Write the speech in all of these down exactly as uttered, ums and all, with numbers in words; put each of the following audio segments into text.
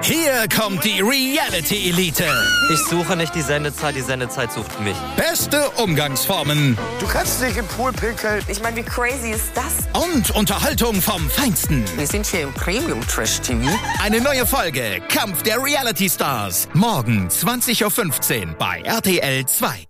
Hier kommt die Reality Elite. Ich suche nicht die Sendezeit, die Sendezeit sucht mich. Beste Umgangsformen. Du kannst nicht im Pool pinkeln. Ich meine, wie crazy ist das? Und Unterhaltung vom Feinsten. Wir sind hier im Premium-Trash-T V. Eine neue Folge Kampf der Reality Stars. Morgen zwanzig Uhr fünfzehn bei R T L zwei.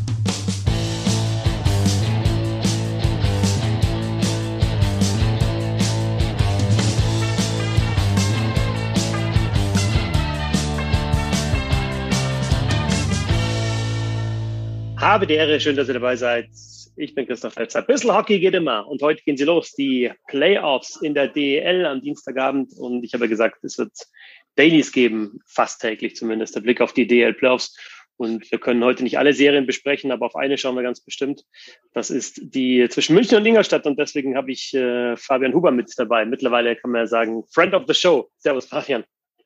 Habe die Ehre, schön, dass ihr dabei seid. Ich bin Christoph Fetzer. Ein bisschen Hockey geht immer und heute gehen sie los, die Playoffs in der D E L am Dienstagabend und ich habe gesagt, es wird Dailies geben, fast täglich zumindest, der Blick auf die D E L Playoffs und wir können heute nicht alle Serien besprechen, aber auf eine schauen wir ganz bestimmt. Das ist die zwischen München und Ingolstadt und deswegen habe ich äh, Fabian Huber mit dabei. Mittlerweile kann man ja sagen, Friend of the Show. Servus, Fabian.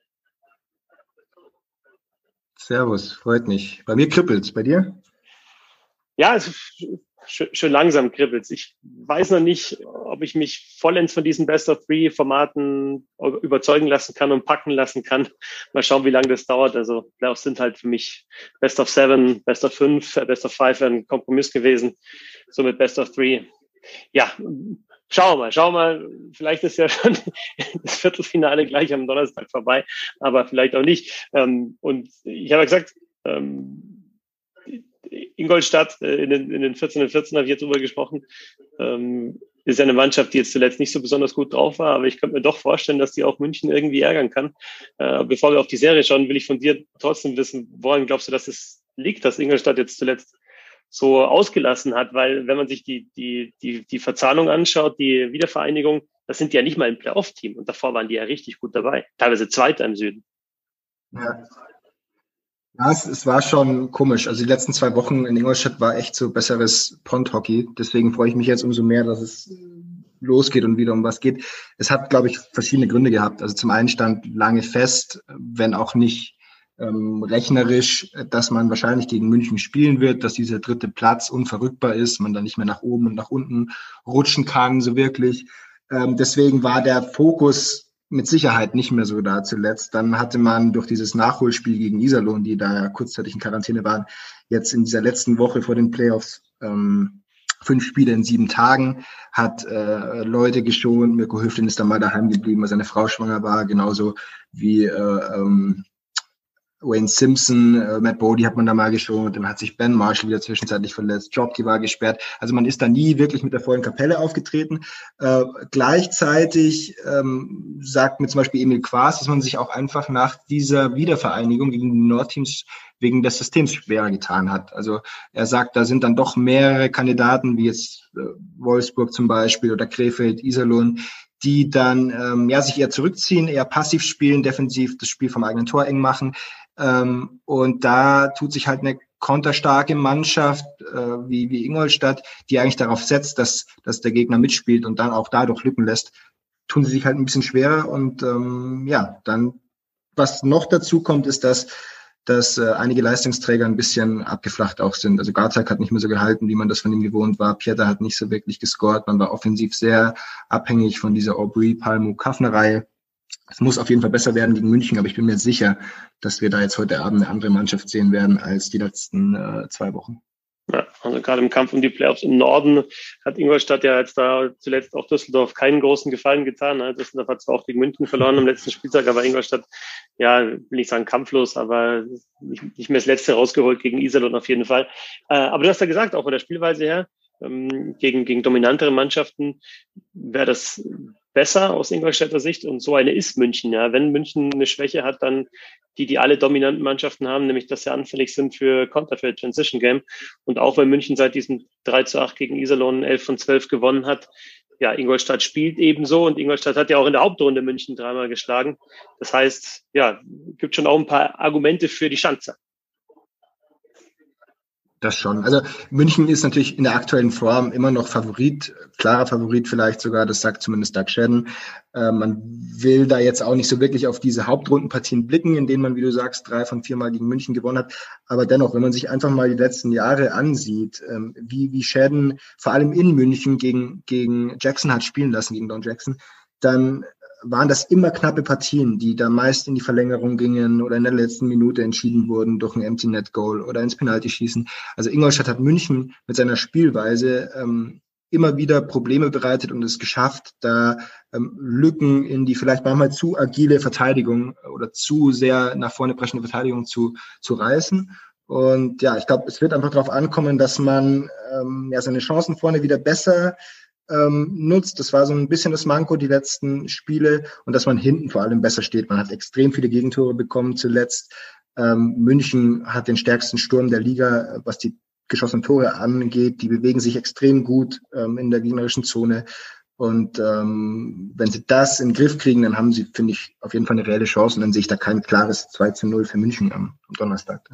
Servus, freut mich. Bei mir kribbelt's, bei dir? Ja, es schön, schön langsam kribbelt's. Ich weiß noch nicht, ob ich mich vollends von diesen Best-of-Three-Formaten überzeugen lassen kann und packen lassen kann. Mal schauen, wie lange das dauert. Also Playoffs sind halt für mich Best-of-Seven, Best-of-Five, Best-of-Five ein Kompromiss gewesen. Somit Best-of-Three. Ja, schauen wir mal, schauen wir mal. Vielleicht ist ja schon das Viertelfinale gleich am Donnerstag vorbei, aber vielleicht auch nicht. Und ich habe ja gesagt, Ingolstadt in den, in den vierzehn und vierzehn habe ich jetzt drüber gesprochen, ähm, ist ja eine Mannschaft, die jetzt zuletzt nicht so besonders gut drauf war, aber ich könnte mir doch vorstellen, dass die auch München irgendwie ärgern kann. Äh, bevor wir auf die Serie schauen, will ich von dir trotzdem wissen, woran glaubst du, dass es liegt, dass Ingolstadt jetzt zuletzt so ausgelassen hat, weil wenn man sich die, die, die, die Verzahnung anschaut, die Wiedervereinigung, das sind die ja nicht mal ein Playoff-Team und davor waren die ja richtig gut dabei, teilweise Zweiter im Süden. Ja. Ja, es, es war schon komisch. Also die letzten zwei Wochen in Ingolstadt war echt so besseres Pond-Hockey. Deswegen freue ich mich jetzt umso mehr, dass es losgeht und wieder um was geht. Es hat, glaube ich, verschiedene Gründe gehabt. Also zum einen stand lange fest, wenn auch nicht ähm, rechnerisch, dass man wahrscheinlich gegen München spielen wird, dass dieser dritte Platz unverrückbar ist, man dann nicht mehr nach oben und nach unten rutschen kann, so wirklich. Ähm, deswegen war der Fokus mit Sicherheit nicht mehr so da zuletzt. Dann hatte man durch dieses Nachholspiel gegen Iserlohn, die da ja kurzzeitig in Quarantäne waren, jetzt in dieser letzten Woche vor den Playoffs ähm, fünf Spiele in sieben Tagen, hat äh, Leute geschont. Mirko Höflin ist dann mal daheim geblieben, weil seine Frau schwanger war, genauso wie äh, ähm, Wayne Simpson, äh, Matt Bodie hat man da mal geschont, dann hat sich Ben Marshall wieder zwischenzeitlich verletzt, Jobke war gesperrt. Also man ist da nie wirklich mit der vollen Kapelle aufgetreten. Äh, gleichzeitig ähm, sagt mir zum Beispiel Emil Quaas, dass man sich auch einfach nach dieser Wiedervereinigung gegen die Nordteams wegen des Systems schwerer getan hat. Also er sagt, da sind dann doch mehrere Kandidaten, wie jetzt äh, Wolfsburg zum Beispiel oder Krefeld, Iserlohn, die dann ähm, ja sich eher zurückziehen, eher passiv spielen, defensiv das Spiel vom eigenen Tor eng machen. Ähm, und da tut sich halt eine konterstarke Mannschaft äh, wie, wie Ingolstadt, die eigentlich darauf setzt, dass, dass der Gegner mitspielt und dann auch dadurch Lücken lässt, tun sie sich halt ein bisschen schwerer. Und ähm, ja, dann, was noch dazu kommt, ist, dass dass äh, einige Leistungsträger ein bisschen abgeflacht auch sind. Also Garzak hat nicht mehr so gehalten, wie man das von ihm gewohnt war. Pieter hat nicht so wirklich gescored. Man war offensiv sehr abhängig von dieser Aubry-Palmu-Kaffner-Reihe. Es muss auf jeden Fall besser werden gegen München, aber ich bin mir sicher, dass wir da jetzt heute Abend eine andere Mannschaft sehen werden als die letzten äh, zwei Wochen. Ja, also gerade im Kampf um die Playoffs im Norden hat Ingolstadt ja jetzt da zuletzt auch Düsseldorf keinen großen Gefallen getan. Düsseldorf hat zwar auch gegen München verloren am letzten Spieltag, aber Ingolstadt, ja, will ich sagen kampflos, aber nicht, nicht mehr das Letzte rausgeholt gegen Iserlohn auf jeden Fall. Äh, aber du hast ja gesagt, auch von der Spielweise her, ähm, gegen, gegen dominantere Mannschaften wäre das besser aus Ingolstädter Sicht und so eine ist München. Ja, wenn München eine Schwäche hat, dann die, die alle dominanten Mannschaften haben, nämlich dass sie anfällig sind für Konter, für Transition Game. Und auch wenn München seit diesem drei zu acht gegen Iserlohn elf von zwölf gewonnen hat, ja, Ingolstadt spielt ebenso und Ingolstadt hat ja auch in der Hauptrunde München dreimal geschlagen. Das heißt, ja, gibt schon auch ein paar Argumente für die Schanze. Das schon. Also München ist natürlich in der aktuellen Form immer noch Favorit, klarer Favorit vielleicht sogar, das sagt zumindest Doug Shedden. Äh, man will da jetzt auch nicht so wirklich auf diese Hauptrundenpartien blicken, in denen man, wie du sagst, drei von vier Mal gegen München gewonnen hat. Aber dennoch, wenn man sich einfach mal die letzten Jahre ansieht, ähm, wie, wie Shedden vor allem in München gegen, gegen Jackson hat spielen lassen, gegen Don Jackson, dann waren das immer knappe Partien, die da meist in die Verlängerung gingen oder in der letzten Minute entschieden wurden durch ein Empty Net Goal oder ins Penaltyschießen. Also Ingolstadt hat München mit seiner Spielweise ähm, immer wieder Probleme bereitet und es geschafft, da ähm, Lücken in die vielleicht manchmal zu agile Verteidigung oder zu sehr nach vorne brechende Verteidigung zu, zu reißen. Und ja, ich glaube, es wird einfach darauf ankommen, dass man ähm, ja seine Chancen vorne wieder besser ähm, nutzt. Das war so ein bisschen das Manko die letzten Spiele und dass man hinten vor allem besser steht. Man hat extrem viele Gegentore bekommen zuletzt. Ähm, München hat den stärksten Sturm der Liga, was die geschossenen Tore angeht. Die bewegen sich extrem gut ähm, in der gegnerischen Zone. Und ähm, wenn sie das in den Griff kriegen, dann haben sie, finde ich, auf jeden Fall eine reelle Chance. Und dann sehe ich da kein klares zwei zu null für München am, am Donnerstag.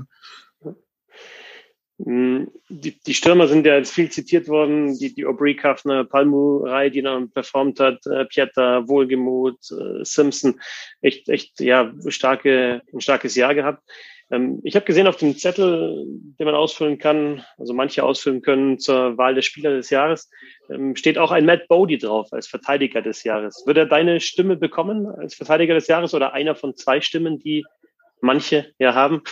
Die, die Stürmer sind ja jetzt viel zitiert worden, die, die Aubry, Kaffner, Palmu-Reihe, die dann performt hat, äh, Pieter, Wohlgemuth, äh, Simpson, echt, echt, ja, starke, ein starkes Jahr gehabt. Ähm, ich habe gesehen auf dem Zettel, den man ausfüllen kann, also manche ausfüllen können zur Wahl des Spielers des Jahres, ähm, steht auch ein Matt Bodie drauf als Verteidiger des Jahres. Wird er deine Stimme bekommen als Verteidiger des Jahres oder einer von zwei Stimmen, die manche ja haben?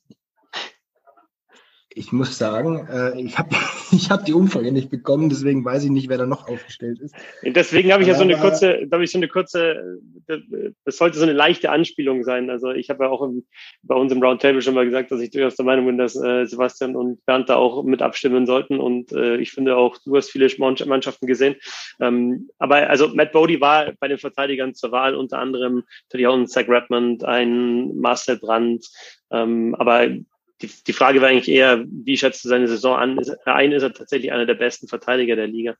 Ich muss sagen, äh, ich habe ich hab die Umfrage nicht bekommen, deswegen weiß ich nicht, wer da noch aufgestellt ist. Deswegen habe ich ja so eine kurze, da habe ich so eine kurze, das sollte so eine leichte Anspielung sein. Also ich habe ja auch im, bei uns im Roundtable schon mal gesagt, dass ich durchaus der Meinung bin, dass äh, Sebastian und Bernd da auch mit abstimmen sollten. Und äh, ich finde auch, du hast viele Mannschaften gesehen. Ähm, aber also Matt Bodie war bei den Verteidigern zur Wahl, unter anderem natürlich auch ein Zach Redmond, ein Marcel Brandt, ähm, aber Die, die Frage war eigentlich eher, wie schätzt du seine Saison an? Ist, ein, ist er tatsächlich einer der besten Verteidiger der Liga?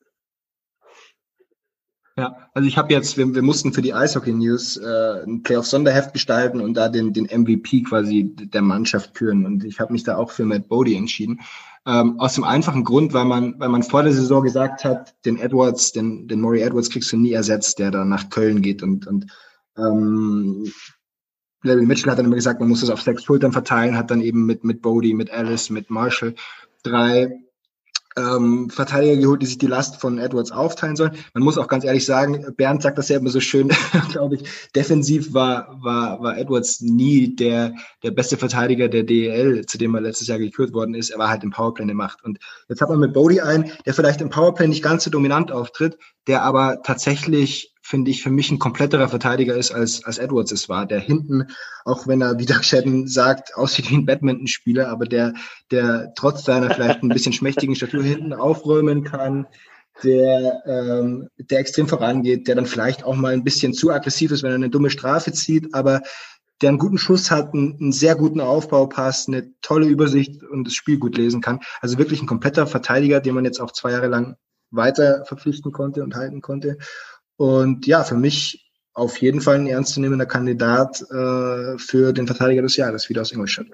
Ja, also ich habe jetzt, wir, wir mussten für die Eishockey News äh, ein Playoff-Sonderheft gestalten und da den, den M V P quasi der Mannschaft küren. Und ich habe mich da auch für Matt Bodie entschieden. Ähm, aus dem einfachen Grund, weil man, weil man vor der Saison gesagt hat, den Edwards, den, den Maury Edwards kriegst du nie ersetzt, der da nach Köln geht und, und ähm, Larry Mitchell hat dann immer gesagt, man muss das auf sechs Schultern verteilen, hat dann eben mit mit Bodie, mit Alice, mit Marshall drei ähm, Verteidiger geholt, die sich die Last von Edwards aufteilen sollen. Man muss auch ganz ehrlich sagen, Bernd sagt das ja immer so schön, glaube ich, defensiv war war war Edwards nie der der beste Verteidiger der D E L, zu dem er letztes Jahr gekürt worden ist. Er war halt im Powerplay eine Macht. Und jetzt hat man mit Bodie einen, der vielleicht im Powerplay nicht ganz so dominant auftritt, der aber tatsächlich, finde ich, für mich ein kompletterer Verteidiger ist, als als Edwards es war, der hinten, auch wenn er, wie Doug Shedden sagt, aussieht wie ein Badmintonspieler, aber der der trotz seiner vielleicht ein bisschen schmächtigen Statur hinten aufräumen kann, der ähm, der extrem vorangeht, der dann vielleicht auch mal ein bisschen zu aggressiv ist, wenn er eine dumme Strafe zieht, aber der einen guten Schuss hat, einen, einen sehr guten Aufbaupass, eine tolle Übersicht und das Spiel gut lesen kann. Also wirklich ein kompletter Verteidiger, den man jetzt auch zwei Jahre lang weiter verpflichten konnte und halten konnte. Und ja, für mich auf jeden Fall ein ernstzunehmender Kandidat äh, für den Verteidiger des Jahres, wieder aus Ingolstadt.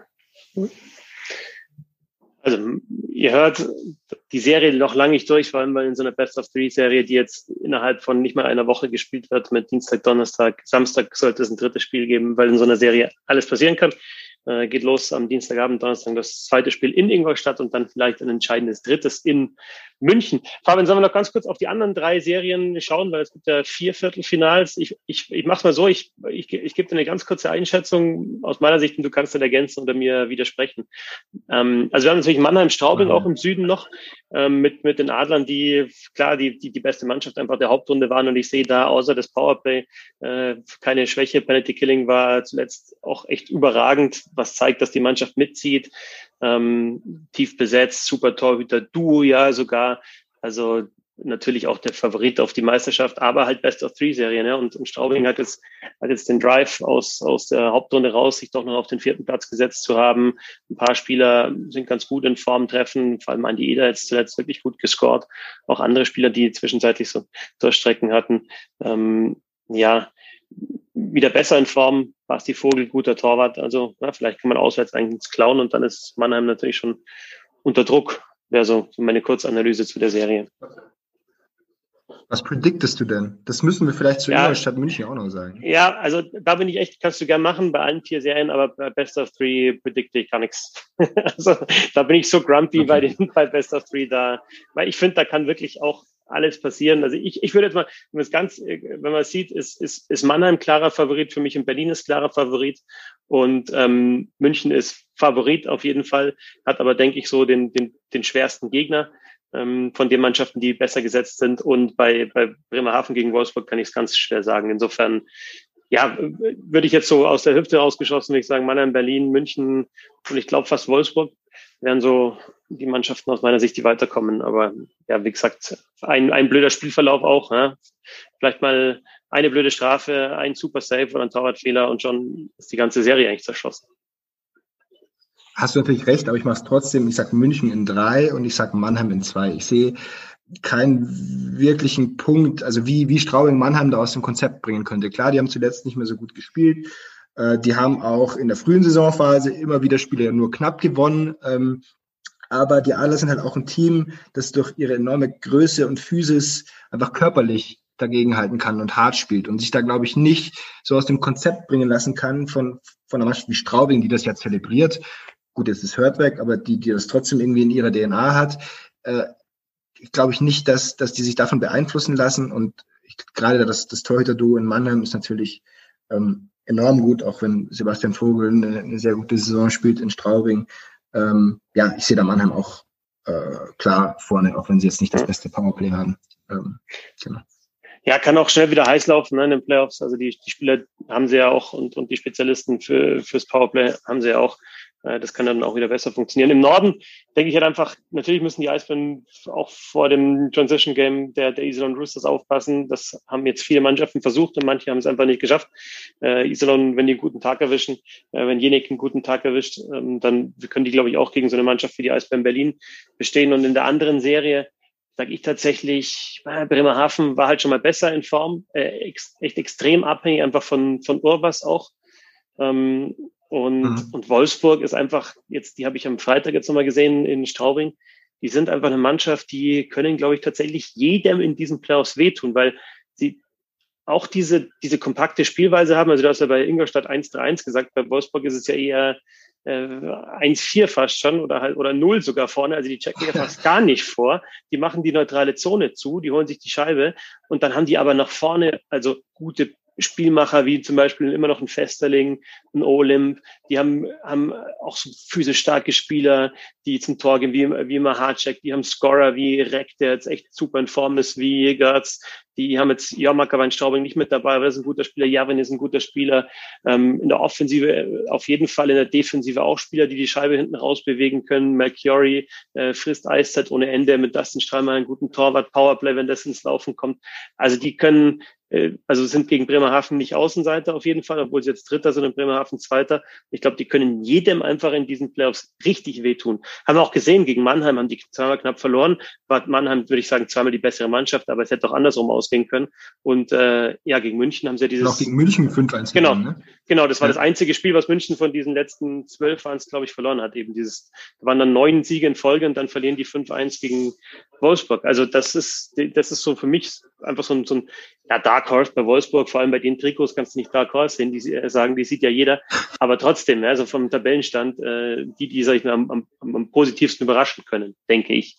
Also ihr hört, die Serie noch lange nicht durch, vor allem weil in so einer Best-of-Three-Serie, die jetzt innerhalb von nicht mal einer Woche gespielt wird, mit Dienstag, Donnerstag, Samstag sollte es ein drittes Spiel geben, weil in so einer Serie alles passieren kann. Äh, geht los am Dienstagabend, Donnerstag das zweite Spiel in Ingolstadt und dann vielleicht ein entscheidendes drittes in München. Fabian, sollen wir noch ganz kurz auf die anderen drei Serien schauen, weil es gibt ja vier Viertelfinals. Ich, ich, ich mache es mal so, ich, ich, ich gebe dir eine ganz kurze Einschätzung aus meiner Sicht und du kannst dann ergänzen oder mir widersprechen. Ähm, also wir haben natürlich Mannheim-Straubing auch im Süden noch ähm, mit, mit den Adlern, die klar die, die die beste Mannschaft einfach der Hauptrunde waren und ich sehe da außer das Powerplay äh, keine Schwäche. Penalty Killing war zuletzt auch echt überragend, was zeigt, dass die Mannschaft mitzieht. Ähm, tief besetzt, super Torhüter, Duo ja sogar, also natürlich auch der Favorit auf die Meisterschaft, aber halt Best-of-Three-Serie, ne? Und, und Straubing hat jetzt, hat jetzt den Drive aus, aus der Hauptrunde raus, sich doch noch auf den vierten Platz gesetzt zu haben. Ein paar Spieler sind ganz gut in Form treffen, vor allem Andi Eder jetzt zuletzt wirklich gut gescored. Auch andere Spieler, die zwischenzeitlich so Durchstrecken hatten. Ähm, ja, wieder besser in Form, Basti Vogel, guter Torwart, also na, vielleicht kann man auswärts eigentlich klauen und dann ist Mannheim natürlich schon unter Druck, wäre so meine Kurzanalyse zu der Serie. Was prediktest du denn? Das müssen wir vielleicht zu ja, Ingolstadt München auch noch sagen. Ja, also da bin ich echt, kannst du gern machen bei allen vier Serien, aber bei Best of Three predikte ich gar nichts. Also da bin ich so grumpy okay. bei den bei Best of Three da, weil ich finde, da kann wirklich auch alles passieren. Also ich, ich würde jetzt mal, wenn man es ganz, wenn man es sieht, ist, ist, ist Mannheim klarer Favorit für mich und Berlin ist klarer Favorit und ähm, München ist Favorit auf jeden Fall, hat aber, denke ich, so den, den, den schwersten Gegner ähm, von den Mannschaften, die besser gesetzt sind. Und bei, bei Bremerhaven gegen Wolfsburg kann ich es ganz schwer sagen. Insofern, ja, würde ich jetzt so aus der Hüfte rausgeschossen, würde ich sagen, Mannheim, Berlin, München und ich glaube fast Wolfsburg wären so die Mannschaften aus meiner Sicht, die weiterkommen. Aber ja, wie gesagt, ein, ein blöder Spielverlauf auch. Ja. Vielleicht mal eine blöde Strafe, ein super Save oder ein Torwartfehler und schon ist die ganze Serie eigentlich zerschossen. Hast du natürlich recht, aber ich mache es trotzdem. Ich sage München in drei und ich sage Mannheim in zwei. Ich sehe keinen wirklichen Punkt, also wie, wie Straubing Mannheim da aus dem Konzept bringen könnte. Klar, die haben zuletzt nicht mehr so gut gespielt. Äh, die haben auch in der frühen Saisonphase immer wieder Spiele nur knapp gewonnen. Ähm, aber die Adler sind halt auch ein Team, das durch ihre enorme Größe und Physis einfach körperlich dagegenhalten kann und hart spielt und sich da, glaube ich, nicht so aus dem Konzept bringen lassen kann von, von einer Mannschaft wie Straubing, die das ja zelebriert. Gut, jetzt ist Hurt weg, aber die, die das trotzdem irgendwie in ihrer D N A hat. Äh, ich glaube ich nicht, dass, dass die sich davon beeinflussen lassen. Und ich, gerade das, das Torhüter-Duo in Mannheim ist natürlich ähm, enorm gut, auch wenn Sebastian Vogel eine, eine sehr gute Saison spielt in Straubing. Ähm, ja, ich sehe da Mannheim auch äh, klar vorne, auch wenn sie jetzt nicht das beste Powerplay haben. Ähm, genau. Ja, kann auch schnell wieder heiß laufen, ne, in den Playoffs. Also die, die Spieler haben sie ja auch und, und die Spezialisten für, fürs Powerplay haben sie ja auch. Das kann dann auch wieder besser funktionieren. Im Norden denke ich halt einfach, natürlich müssen die Eisbären auch vor dem Transition Game der, der Iserlohn Roosters aufpassen. Das haben jetzt viele Mannschaften versucht und manche haben es einfach nicht geschafft. Äh, Iserlohn, wenn die einen guten Tag erwischen, äh, wenn Jenik einen guten Tag erwischt, ähm, dann können die, glaube ich, auch gegen so eine Mannschaft wie die Eisbären Berlin bestehen. Und in der anderen Serie sage ich tatsächlich, äh, Bremerhaven war halt schon mal besser in Form, äh, ex, echt extrem abhängig einfach von, von Urbas auch. Ähm, Und, mhm. und Wolfsburg ist einfach, jetzt, die habe ich am Freitag jetzt nochmal gesehen in Straubing, die sind einfach eine Mannschaft, die können, glaube ich, tatsächlich jedem in diesen Playoffs wehtun, weil sie auch diese, diese kompakte Spielweise haben. Also du hast ja bei Ingolstadt eins drei eins gesagt, bei Wolfsburg ist es ja eher äh, eins vier fast schon oder halt oder null sogar vorne. Also die checken ja fast gar nicht vor. Die machen die neutrale Zone zu, die holen sich die Scheibe und dann haben die aber nach vorne, also gute Spielmacher wie zum Beispiel immer noch ein Festerling, ein Olymp, die haben, haben auch so physisch starke Spieler, die zum Tor gehen, wie, wie Mahacek, die haben Scorer wie Reck, der jetzt echt super in Form ist, wie Jägerz, die haben jetzt Jormak aber in Straubing nicht mit dabei, aber das ist ein guter Spieler, Javin ist ein guter Spieler, ähm, in der Offensive auf jeden Fall, in der Defensive auch Spieler, die die Scheibe hinten raus bewegen können, Malchiori äh, frisst Eiszeit ohne Ende, mit Dustin Strahlmann einen guten Torwart, Powerplay, wenn das ins Laufen kommt, also die können also sind gegen Bremerhaven nicht Außenseiter auf jeden Fall, obwohl sie jetzt Dritter sind und Bremerhaven Zweiter. Ich glaube, die können jedem einfach in diesen Playoffs richtig wehtun. Haben wir auch gesehen, gegen Mannheim haben die zweimal knapp verloren. War Mannheim, würde ich sagen, zweimal die bessere Mannschaft, aber es hätte auch andersrum ausgehen können. Und äh, ja, gegen München haben sie ja dieses... Noch gegen München fünf eins Genau, gewonnen, ne? Genau, das war ja. das einzige Spiel, was München von diesen letzten zwölf waren es, glaube ich, verloren hat. Eben dieses, da waren dann neun Siege in Folge und dann verlieren die fünf eins gegen Wolfsburg. Also das ist, das ist so für mich einfach so ein, so ein ja, Dark Horse bei Wolfsburg, vor allem bei den Trikots kannst du nicht Dark Horse sehen, die sagen, die sieht ja jeder, aber trotzdem, also vom Tabellenstand, äh, die, die, sag ich mal, am, am, am positivsten überraschen können, denke ich.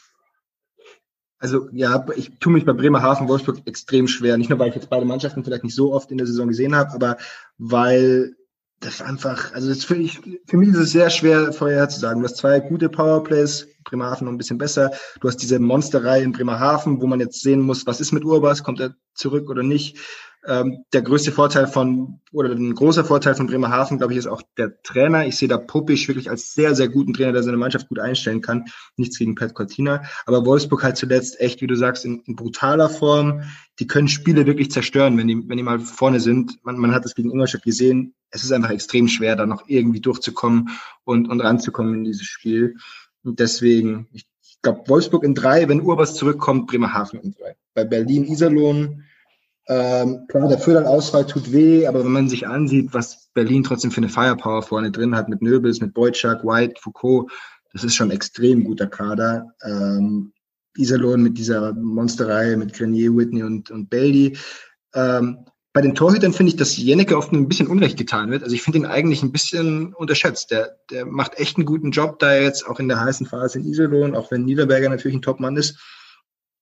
Also ja, ich tue mich bei Bremerhaven, Wolfsburg extrem schwer, nicht nur, weil ich jetzt beide Mannschaften vielleicht nicht so oft in der Saison gesehen habe, aber weil das einfach, also das für, ich, für mich ist es sehr schwer vorherzusagen. Du hast zwei gute Powerplays, Bremerhaven noch ein bisschen besser. Du hast diese Monsterreihe in Bremerhaven, wo man jetzt sehen muss, was ist mit Urbas, kommt er zurück oder nicht. Ähm, der größte Vorteil von, oder ein großer Vorteil von Bremerhaven, glaube ich, ist auch der Trainer. Ich sehe da Popisch wirklich als sehr, sehr guten Trainer, der seine Mannschaft gut einstellen kann. Nichts gegen Pat Cortina. Aber Wolfsburg halt zuletzt echt, wie du sagst, in, in brutaler Form. Die können Spiele wirklich zerstören, wenn die, wenn die mal vorne sind. Man, man hat es gegen Ingolstadt gesehen. Es ist einfach extrem schwer, da noch irgendwie durchzukommen und, und ranzukommen in dieses Spiel. Und deswegen, ich, ich glaube, Wolfsburg in drei, wenn Urbas zurückkommt, Bremerhaven in drei. Bei Berlin, Iserlohn, ähm, klar, der Föderl-Ausfall tut weh, aber wenn man sich ansieht, was Berlin trotzdem für eine Firepower vorne drin hat, mit Nöbels, mit Boyczak, White, Foucault, das ist schon ein extrem guter Kader. Ähm, Iserlohn mit dieser Monsterreihe, mit Grenier, Whitney und, und Beldi. Ähm, bei den Torhütern finde ich, dass Jennecke oft ein bisschen Unrecht getan wird. Also ich finde ihn eigentlich ein bisschen unterschätzt. Der, der macht echt einen guten Job, da er jetzt auch in der heißen Phase in Iserlohn, auch wenn Niederberger natürlich ein Topmann ist.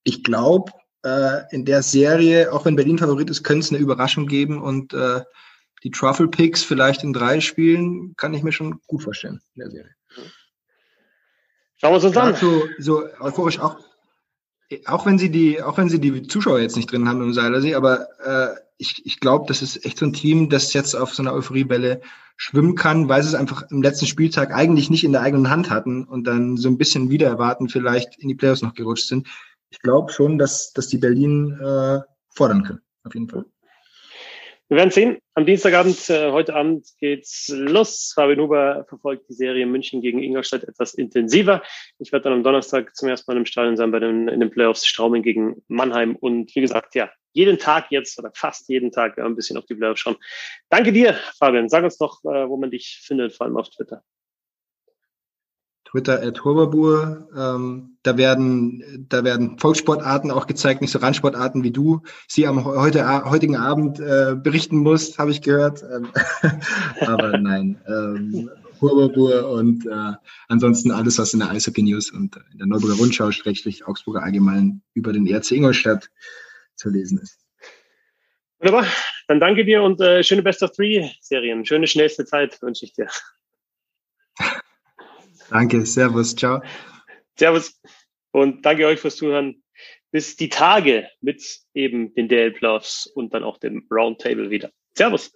ich glaube, äh, in der Serie, auch wenn Berlin Favorit ist, könnte es eine Überraschung geben und äh, die Truffle Picks vielleicht in drei Spielen, kann ich mir schon gut vorstellen in der Serie. Schauen wir uns uns an. So, so euphorisch auch, auch wenn sie die, auch wenn sie die Zuschauer jetzt nicht drin haben im Seilersee, aber äh, ich, ich glaube, das ist echt so ein Team, das jetzt auf so einer Euphoriebälle schwimmen kann, weil sie es einfach im letzten Spieltag eigentlich nicht in der eigenen Hand hatten und dann so ein bisschen wieder erwarten, vielleicht in die Playoffs noch gerutscht sind. Ich glaube schon, dass, dass die Berlin äh, fordern können, auf jeden Fall. Wir werden sehen. Am Dienstagabend, äh, heute Abend geht's los. Fabian Huber verfolgt die Serie München gegen Ingolstadt etwas intensiver. Ich werde dann am Donnerstag zum ersten Mal im Stadion sein bei den, in den Playoffs Straubing gegen Mannheim. Und wie gesagt, ja, jeden Tag jetzt oder fast jeden Tag ein bisschen auf die Playoffs schauen. Danke dir, Fabian. Sag uns doch, äh, wo man dich findet, vor allem auf Twitter. Twitter at Huberbur. Ähm, da werden, da werden Volkssportarten auch gezeigt, nicht so Randsportarten wie du sie am heute, heutigen Abend äh, berichten musst, habe ich gehört. Ähm, aber nein, ähm, Huberbur und äh, ansonsten alles, was in der Eishockey-News und in der Neuburger Rundschau, Schrägstrich Augsburger Allgemein über den E R C Ingolstadt zu lesen ist. Wunderbar. Dann danke dir und äh, schöne Best-of-Three-Serien. Schöne schnellste Zeit wünsche ich dir. Danke, servus, ciao. Servus und danke euch fürs Zuhören. Bis die Tage mit eben den D L-Playoffs und dann auch dem Roundtable wieder. Servus.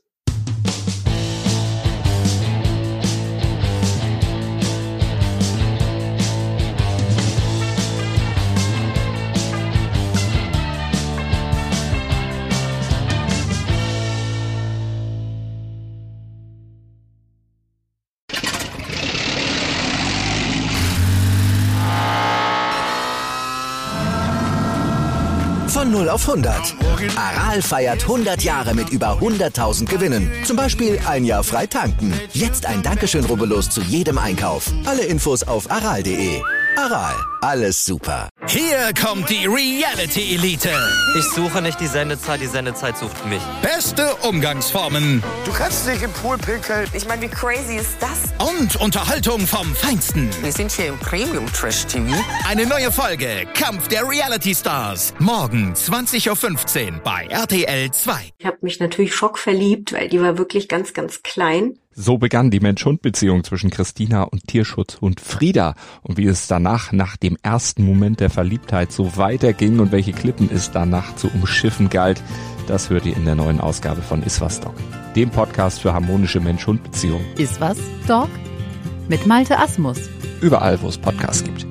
Von null auf hundert. Aral feiert hundert Jahre mit über hunderttausend Gewinnen. Zum Beispiel ein Jahr frei tanken. Jetzt ein Dankeschön, rubbellos zu jedem Einkauf. Alle Infos auf aral punkt de. Aral, alles super. Hier kommt die Reality Elite. Ich suche nicht die Sendezeit, die Sendezeit sucht mich. Beste Umgangsformen. Du kannst dich im Pool pinkeln. Ich meine, wie crazy ist das? Und Unterhaltung vom Feinsten. Wir sind hier im Premium-Trash-T V. Eine neue Folge Kampf der Reality Stars. Morgen zwanzig Uhr fünfzehn bei R T L zwei. Ich habe mich natürlich schockverliebt, weil die war wirklich ganz, ganz klein. So begann die Mensch-Hund-Beziehung zwischen Christina und Tierschutzhund Frieda. Und wie es danach, nach dem ersten Moment der Verliebtheit, so weiterging und welche Klippen es danach zu umschiffen galt, das hört ihr in der neuen Ausgabe von Iswas Dog, dem Podcast für harmonische Mensch-Hund-Beziehungen. Iswas Dog? Mit Malte Asmus. Überall, wo es Podcasts gibt.